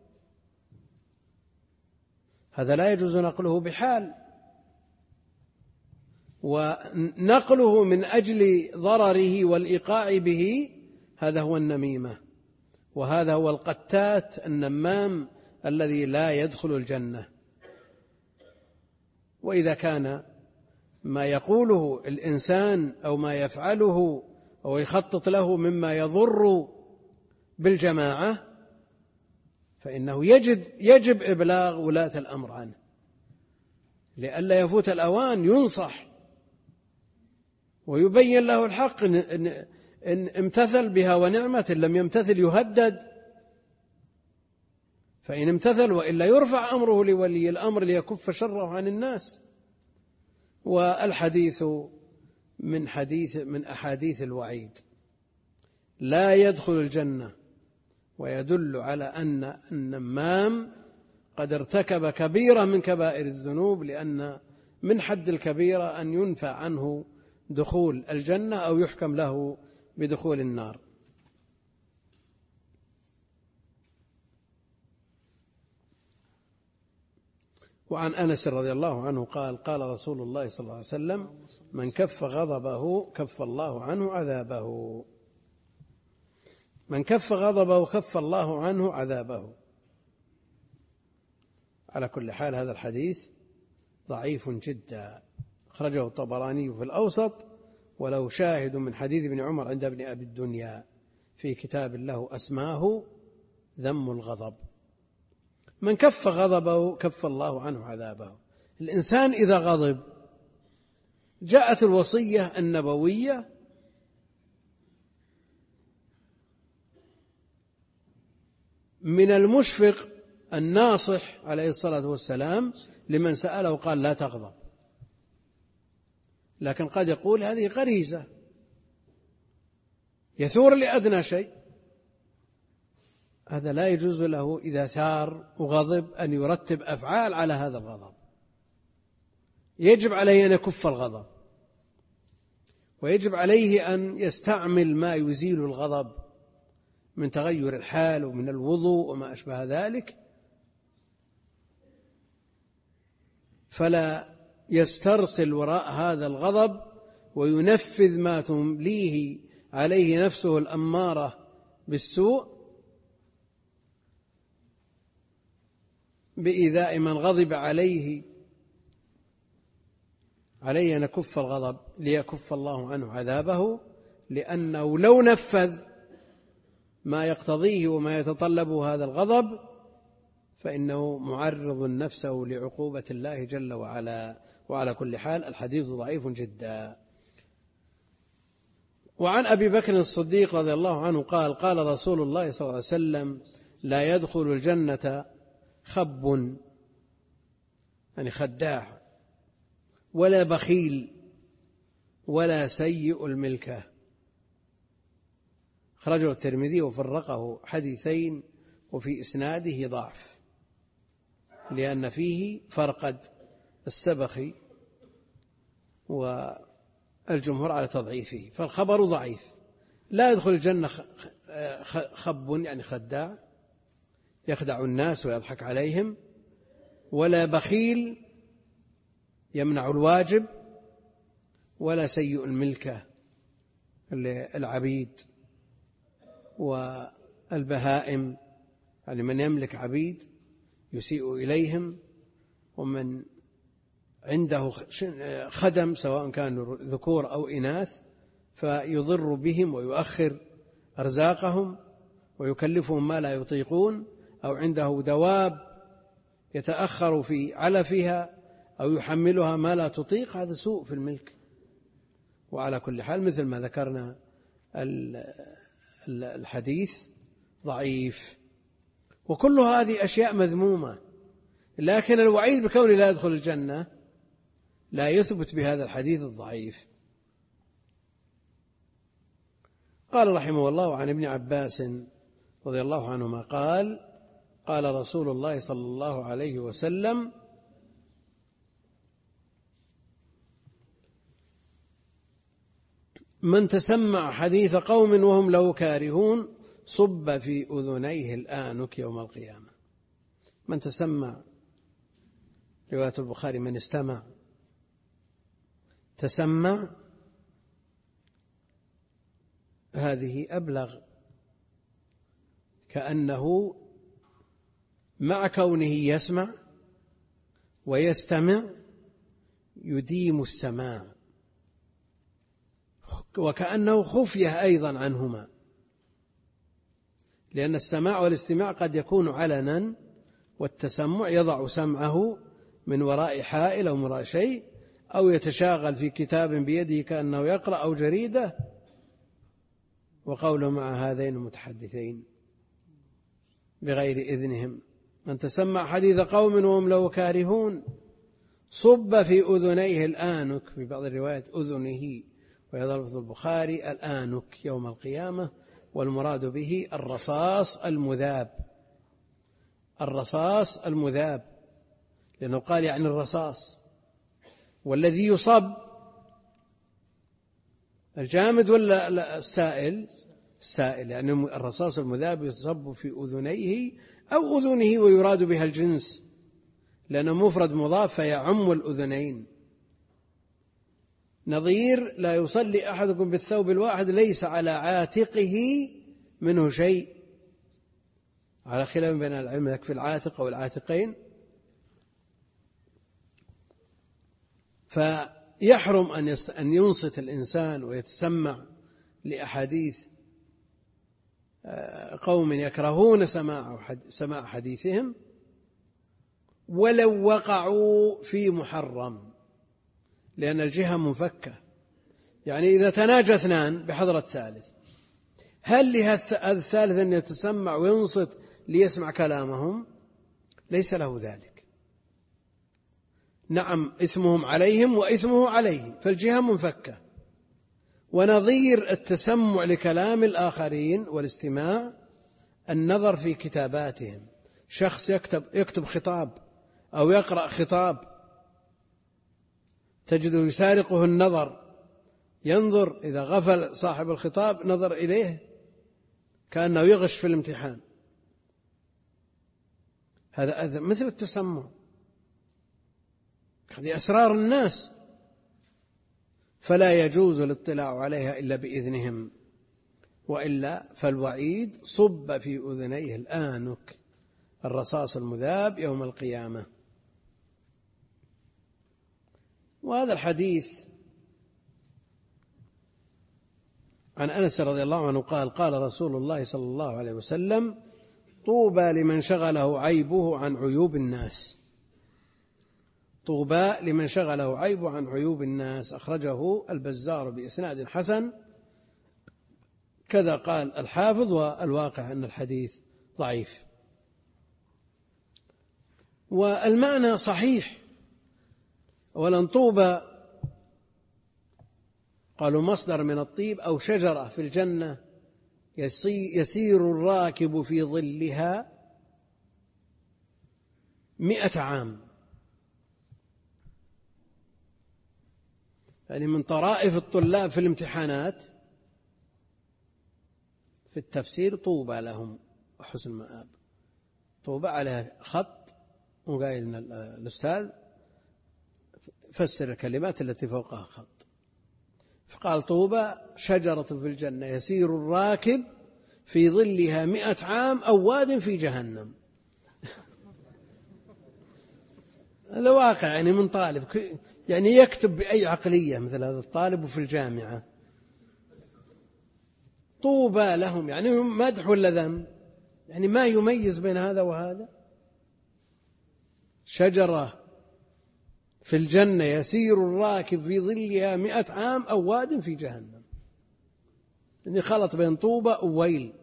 هذا لا يجوز نقله بحال، ونقله من أجل ضرره والإيقاع به هذا هو النميمة. وهذا هو القتات النمام الذي لا يدخل الجنة. وإذا كان ما يقوله الإنسان أو ما يفعله أو يخطط له مما يضر بالجماعة فإنه يجب, يجب إبلاغ ولاة الأمر عنه لئلا يفوت الأوان، ينصح ويبين له الحق، إن, إن, إن امتثل بها ونعمة، إن لم يمتثل يهدد، فإن امتثل وإلا يرفع أمره لولي الأمر ليكف شره عن الناس. والحديث من حديث من أحاديث الوعيد لا يدخل الجنة، ويدل على أن النمام قد ارتكب كبيرة من كبائر الذنوب، لأن من حد الكبيرة أن ينفى عنه دخول الجنة أو يحكم له بدخول النار. وعن أنس رضي الله عنه قال قال رسول الله صلى الله عليه وسلم: من كف غضبه كف الله عنه عذابه. من كف غضبه كف الله عنه عذابه. على كل حال هذا الحديث ضعيف جدا، أخرجه الطبراني في الأوسط، ولو شاهد من حديث ابن عمر عند ابن أبي الدنيا في كتاب له أسماه ذم الغضب. من كف غضبه كف الله عنه عذابه. الإنسان إذا غضب جاءت الوصية النبوية من المشفق الناصح عليه الصلاة والسلام لمن سأله قال: لا تغضب. لكن قد يقول هذه غريزة، يثور لأدنى شيء، هذا لا يجوز له إذا ثار وغضب أن يرتب أفعال على هذا الغضب. يجب عليه أن يكف الغضب، ويجب عليه أن يستعمل ما يزيل الغضب من تغير الحال ومن الوضوء وما أشبه ذلك، فلا يسترسل وراء هذا الغضب وينفذ ما تمليه عليه نفسه الأمارة بالسوء بإيذاء من غضب عليه. عليه أن يكف الغضب ليكف الله عنه عذابه، لأنه لو نفذ ما يقتضيه وما يتطلبه هذا الغضب فإنه معرض نفسه لعقوبة الله جل وعلا. وعلى كل حال الحديث ضعيف جدا. وعن أبي بكر الصديق رضي الله عنه قال قال رسول الله صلى الله عليه وسلم: لا يدخل الجنة خب، يعني خداع، ولا بخيل، ولا سيء الملكة. أخرجه الترمذي وفرقه حديثين، وفي إسناده ضعف لأن فيه فرقد السبخي والجمهور على تضعيفه، فالخبر ضعيف. لا يدخل الجنة خب يعني خداع يخدع الناس ويضحك عليهم، ولا بخيل يمنع الواجب، ولا سيء الملكة العبيد والبهائم، يعني من يملك عبيد يسيء إليهم، ومن عنده خدم سواء كانوا ذكور أو إناث فيضر بهم ويؤخر أرزاقهم ويكلفهم ما لا يطيقون، أو عنده دواب يتأخر في علفها أو يحملها ما لا تطيق، هذا سوء في الملك. وعلى كل حال مثل ما ذكرنا الحديث ضعيف، وكل هذه أشياء مذمومة، لكن الوعيد بكونه لا يدخل الجنة لا يثبت بهذا الحديث الضعيف. قال رحمه الله عن ابن عباس رضي الله عنهما قال قال رسول الله صلى الله عليه وسلم: من تسمع حديث قوم وهم له كارهون صب في أذنيه الآنك يوم القيامة. من تسمع، رواية البخاري من استمع، تسمع، هذه أبلغ، كأنه مع كونه يسمع ويستمع يديم السماع، وكأنه خفية أيضا عنهما، لأن السماع والاستماع قد يكون علنا، والتسمع يضع سمعه من وراء حائل أو من وراء شيء، أو يتشاغل في كتاب بيده كأنه يقرأ أو جريدة، وقوله مع هذين المتحدثين بغير إذنهم. من تسمع حديث قوم وهم له كارهون صب في أذنيه الآنك، في بعض الروايات أذنه، ويظل في البخاري الآنك يوم القيامة، والمراد به الرصاص المذاب، الرصاص المذاب، لأنه قال يعني الرصاص، والذي يصب الجامد ولا السائل؟ السائل، يعني الرصاص المذاب يصب في أذنيه أو أذنه، ويراد بها الجنس لأنه مفرد مضاف فيعم الأذنين. نظير لا يصلي أحدكم بالثوب الواحد ليس على عاتقه منه شيء، على خلاف بين العلم يكفي العاتق أو العاتقين. فيحرم أن ينصت الإنسان ويتسمع لأحاديث قوم يكرهون سماع حديثهم ولو وقعوا في محرم، لأن الجهة منفكة. يعني إذا تناجى اثنان بحضرة الثالث، هل لهذا الثالث أن يتسمع وينصت ليسمع كلامهم؟ ليس له ذلك. نعم إثمهم عليهم وإثمه عليه، فالجهة منفكة. ونظير التسمع لكلام الآخرين والاستماع النظر في كتاباتهم، شخص يكتب, يكتب خطاب أو يقرأ خطاب تجده يسارقه النظر، ينظر، إذا غفل صاحب الخطاب نظر إليه كأنه يغش في الامتحان. هذا مثل التسمع، هذه أسرار الناس، فلا يجوز الاطلاع عليها إلا بإذنهم، وإلا فالوعيد صب في أذنيه الآنك، الرصاص المذاب يوم القيامة. وهذا الحديث عن أنس رضي الله عنه قال: قال رسول الله صلى الله عليه وسلم: طوبى لمن شغله عيبه عن عيوب الناس. طوبى لمن شغله عيبه عن عيوب الناس. أخرجه البزار بإسناد حسن، كذا قال الحافظ، والواقع أن الحديث ضعيف. والمعنى صحيح. أولا طوبى قالوا مصدر من الطيب أو شجرة في الجنة يسير الراكب في ظلها مئة عام، يعني من طرائف الطلاب في الامتحانات في التفسير طوبى لهم وحسن مآب. طوبى عليها خط، وقايل الأستاذ فسر الكلمات التي فوقها خط، فقال طوبى شجرة في الجنة يسير الراكب في ظلها مئة عام أو واد في جهنم. هذا واقع، يعني من طالب يعني يكتب بأي عقلية مثل هذا الطالب في الجامعة. طوبى لهم يعني مدح ولا ذم؟ يعني ما يميز بين هذا وهذا. شجرة في الجنة يسير الراكب في ظلها مئة عام أو واد في جهنم، يعني خلط بين طوبى وويل.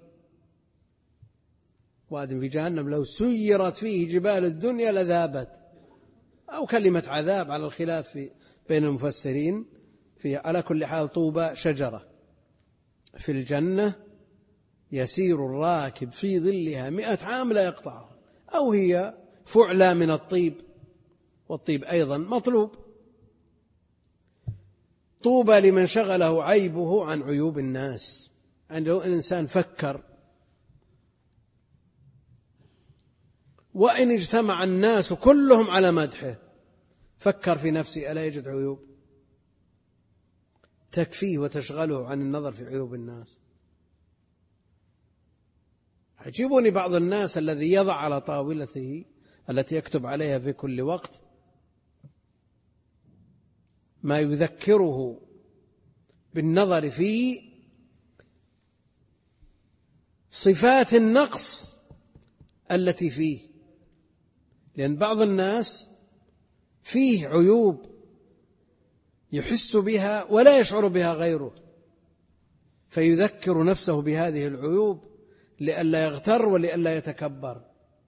واد في جهنم لو سيرت فيه جبال الدنيا لذابت، أو كلمة عذاب على الخلاف في بين المفسرين في. على كل حال طوبى شجرة في الجنة يسير الراكب في ظلها مئة عام لا يقطعها، أو هي فعلى من الطيب، والطيب أيضا مطلوب. طوبى لمن شغله عيبه عن عيوب الناس. عنده الإنسان فكر، وإن اجتمع الناس كلهم على مدحه، فكر في نفسه ألا يجد عيوب تكفيه وتشغله عن النظر في عيوب الناس. يعجبني بعض الناس الذي يضع على طاولته التي يكتب عليها في كل وقت ما يذكره بالنظر في صفات النقص التي فيه، لأن بعض الناس فيه عيوب يحس بها ولا يشعر بها غيره، فيذكر نفسه بهذه العيوب لئلا يغتر ولئلا يتكبر،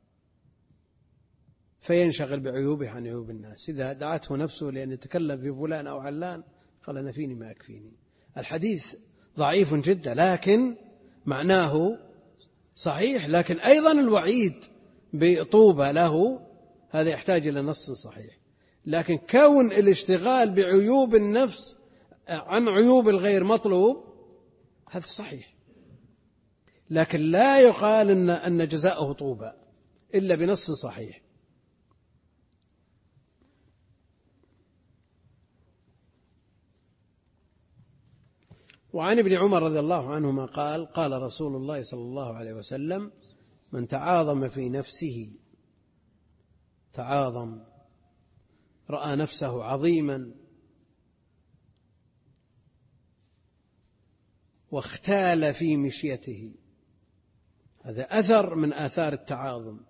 فينشغل بعيوبه عن عيوب الناس. إذا دعته نفسه لأن يتكلم في فلان أو علان قال أنا فيني ما يكفيني. الحديث ضعيف جدا لكن معناه صحيح، لكن أيضا الوعيد بطوبى له هذا يحتاج إلى نص صحيح. لكن كون الاشتغال بعيوب النفس عن عيوب الغير مطلوب هذا صحيح، لكن لا يقال إن, أن جزاؤه طوبى إلا بنص صحيح. وعن ابن عمر رضي الله عنهما قال قال رسول الله صلى الله عليه وسلم من تعاظم في نفسه تعاظم، رأى نفسه عظيما واختال في مشيته، هذا أثر من آثار التعاظم،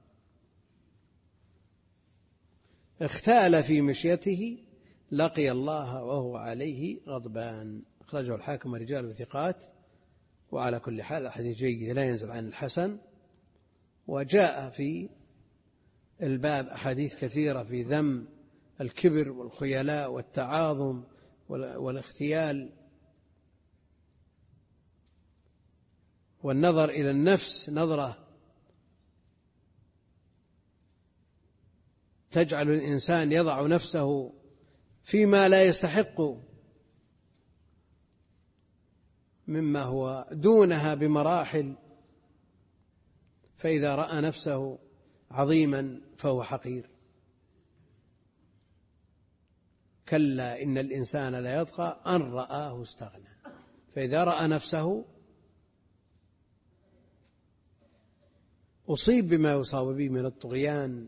اختال في مشيته لقي الله وهو عليه غضبان. أخرجه الحاكم ورجال وثقات، وعلى كل حال الحديث جيد لا ينزل عن الحسن. وجاء في الباب أحاديث كثيرة في ذم الكبر والخيلاء والتعاظم والاختيال والنظر إلى النفس نظرة تجعل الإنسان يضع نفسه فيما لا يستحق مما هو دونها بمراحل، فإذا رأى نفسه عظيما فهو حقير. كلا إن الإنسان لا يطغى أن رآه استغنى، فإذا رأى نفسه أصيب بما يصاب به من الطغيان،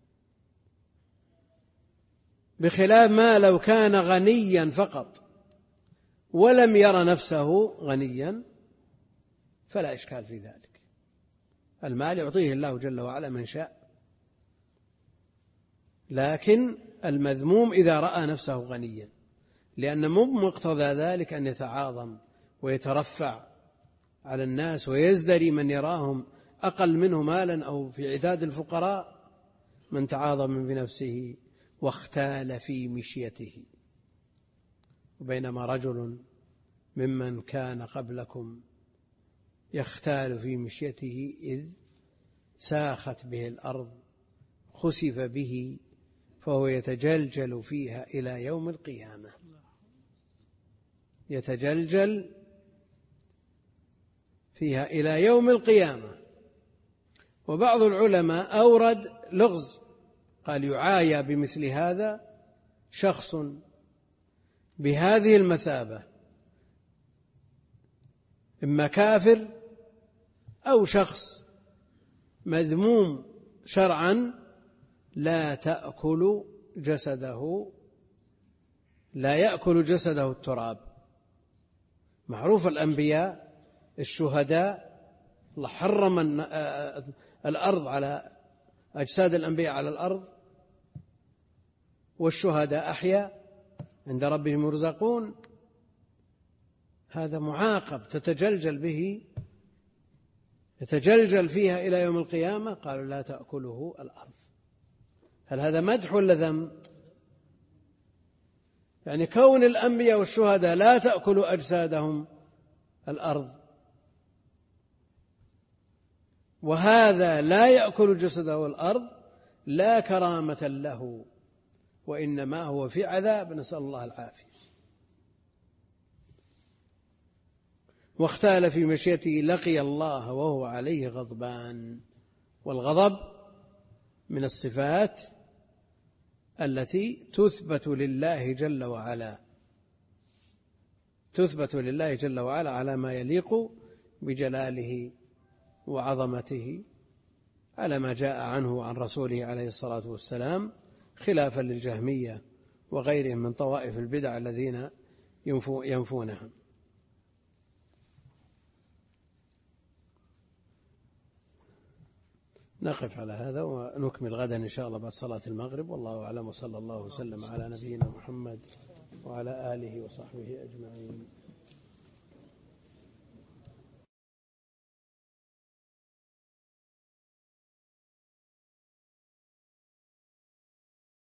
بخلاف ما لو كان غنيا فقط ولم يرى نفسه غنيا فلا إشكال في ذلك. المال يعطيه الله جل وعلا من شاء، لكن المذموم إذا رأى نفسه غنيا، لأن مقتضى ذلك أن يتعاظم ويترفع على الناس ويزدري من يراهم أقل منه مالا أو في عداد الفقراء. من تعاظم بنفسه واختال في مشيته. وبينما رجل ممن كان قبلكم يختال في مشيته إذ ساخت به الأرض خسف به فهو يتجلجل فيها إلى يوم القيامة، يتجلجل فيها إلى يوم القيامة. وبعض العلماء أورد لغز قال يعايى بمثل هذا شخص بهذه المثابة، إما كافر أو شخص مذموم شرعا لا تأكل جسده لا يأكل جسده التراب. معروف الأنبياء الشهداء الله حرم الأرض على أجساد الأنبياء على الأرض، والشهداء أحياء عند ربهم يرزقون. هذا معاقب تتجلجل به يتجلجل فيها إلى يوم القيامة. قالوا لا تأكله الأرض. هل هذا مدح ولا ذم؟ يعني كون الأنبياء والشهداء لا تأكل أجسادهم الأرض، وهذا لا يأكل جسده الأرض لا كرامة له، وإنما هو في عذاب، نسأل الله العافية. واختال في مشيته لقي الله وهو عليه غضبان. والغضب من الصفات التي تثبت لله جل وعلا تثبت لله جل وعلا على ما يليق بجلاله وعظمته على ما جاء عنه وعن رسوله عليه الصلاة والسلام، خلافا للجهمية وغيرهم من طوائف البدع الذين ينفونها. نقف على هذا ونكمل غدا إن شاء الله بعد صلاة المغرب، والله أعلم، وصلى الله وسلم على نبينا محمد وعلى آله وصحبه أجمعين.